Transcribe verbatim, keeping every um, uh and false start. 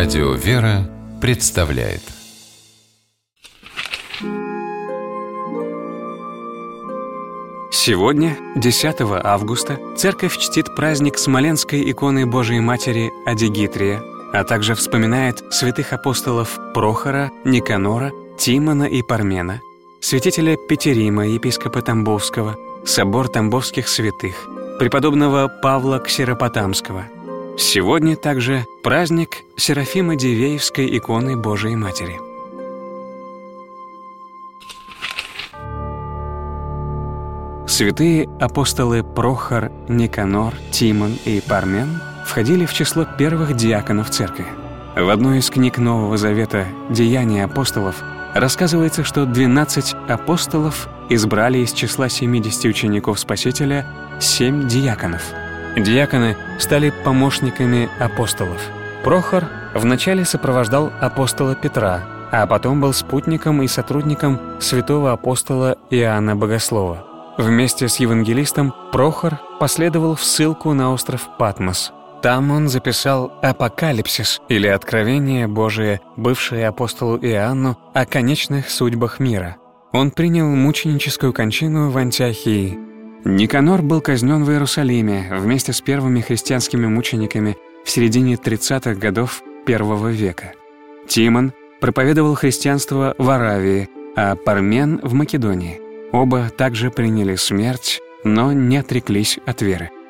Радио «Вера» представляет. Сегодня, десятого августа, Церковь чтит праздник Смоленской иконы Божией Матери Адигитрия, а также вспоминает святых апостолов Прохора, Никанора, Тимона и Пармена, святителя Петерима, епископа Тамбовского, собор тамбовских святых, преподобного Павла Ксеропотамского. Сегодня также праздник Серафима Дивеевской иконы Божией Матери. Святые апостолы Прохор, Никанор, Тимон и Пармен входили в число первых диаконов церкви. В одной из книг Нового Завета «Деяния апостолов» рассказывается, что двенадцать апостолов избрали из числа семидесяти учеников Спасителя семь диаконов. Диаконы стали помощниками апостолов. Прохор вначале сопровождал апостола Петра, а потом был спутником и сотрудником святого апостола Иоанна Богослова. Вместе с евангелистом Прохор последовал в ссылку на остров Патмос. Там он записал «Апокалипсис» или «Откровение Божие», бывшее апостолу Иоанну, о конечных судьбах мира. Он принял мученическую кончину в Антиохии. Никанор был казнен в Иерусалиме вместе с первыми христианскими мучениками в середине тридцатых годов первого века. Тимон проповедовал христианство в Аравии, а Пармен — в Македонии. Оба также приняли смерть, но не отреклись от веры.